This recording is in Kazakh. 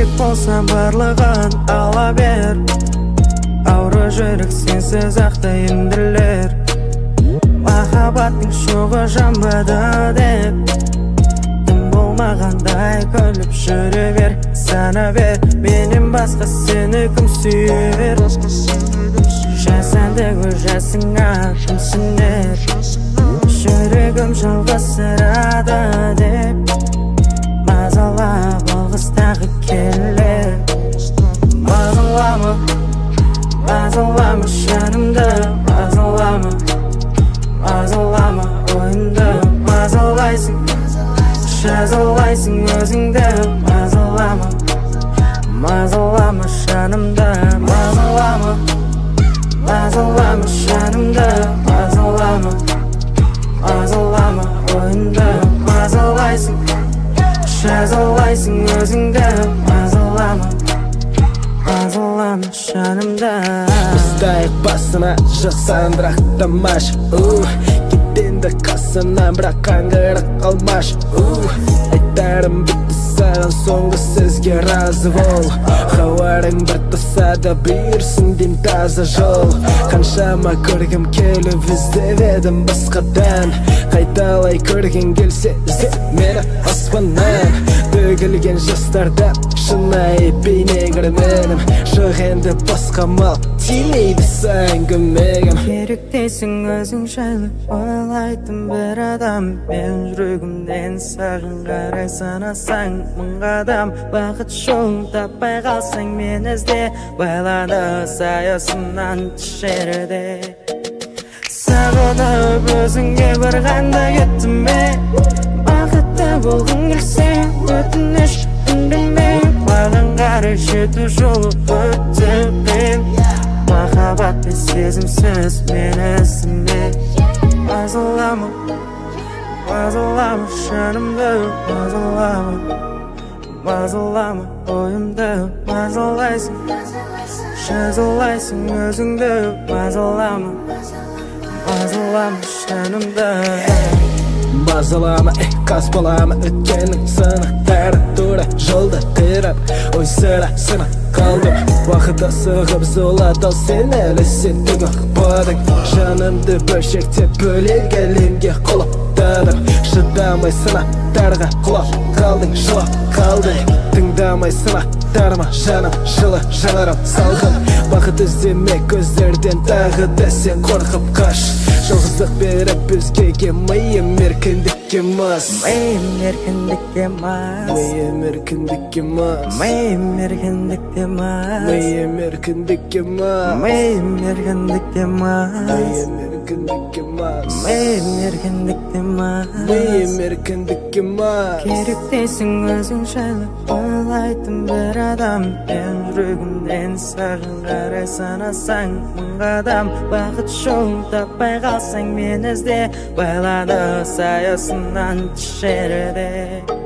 керек болса барлығын ала бер. Ауру жүрек сенсіз ақтайындылер. Махаббаттың шоғы жанбады деп тым болмағандай күліп жүре бер. Сана бер, менен басқа сені кім сүйер? Жасанды көжасыңа кім сенер? Жүрегім жалғастырады деп мазалап алғыстағы келер. Мазалама, мазалама жанымды, мазалама, мазалама ойымды. Мазалайсың, жазалайсың өзіңді. Мазалама, мазалама жанымды, мазалама, мазалама жанымды. Мазалама, мазалама ойымды. Мазалайсың, жазалайсың өзіңді. Мазалама, мазалама жанымды. Біздайық басына жасандырақ тамаш. Кетенді қасынан бірақ қаңғырық қалмаш. Айтарым бітті саған соңғы сөзге разы бол. Хауарың бір тасада бұйырсын дейм таза жол. Қаншама көргім келіп іздеп едім басқадан. Қайталай көрген келсе іздеп мені аспаннан. Төгілген жастарда шынайы бейне көрменім. Жоқ енді басқа мал тимейді саған көмегім. Керектейсің өзің жайлы ойлайтын бір адам. Мен жүрегімнен саған қарай санасаң мың қадам. Бақыт жолын таппай қалсаң мен ізде. Байлады саясынан жерде. Сағынып өзіңе барғанда кеттім мен. Бақытты болғың келсе өтініш үндеме. Маған қарай жету жолы өте қиын. Махаббат пен сезімсіз мені ізіме. Мазалама, мазалама жанымды. Мазалама, мазалама ойымды. Мазалайсың, жазалайсың өзіңді. Мазалама, мазалама жанымды. Мазалама, қаспалама өткеннің сынақтары тура жолда қирап. Ой сыра сына қалдым. Уақыт асығып зулады ал сен әлі сен түгі қпадың. Жанымды бөлшектеп бөлек әлемге құлаптадым. Шыдамай сынақтарға құлап қалдың, жылап қалдың. Тыңдамай сынақтарыма жаным жылы жанарым салқын. Бақыт іздеме көздерден тағы да сен қорқып қаш. Жалғыздық беріп өзгеге миым еркіндікке мас. Миым еркіндікке мас. Миым еркіндікке мас. Миым еркіндікке мас. Миым еркіндікке мас. Миым еркіндікке мас. Миым еркіндікке мас. Миым еркіндікке мас. Миым еркіндікке мас. Керектейсің өзің жайлы ойлайтын бір адам. Мен жүрегімнен саған қарай санасаң мың қадам. Бақыт жолын таппай қалсаң мен ізде. Байлады саясынан жерде.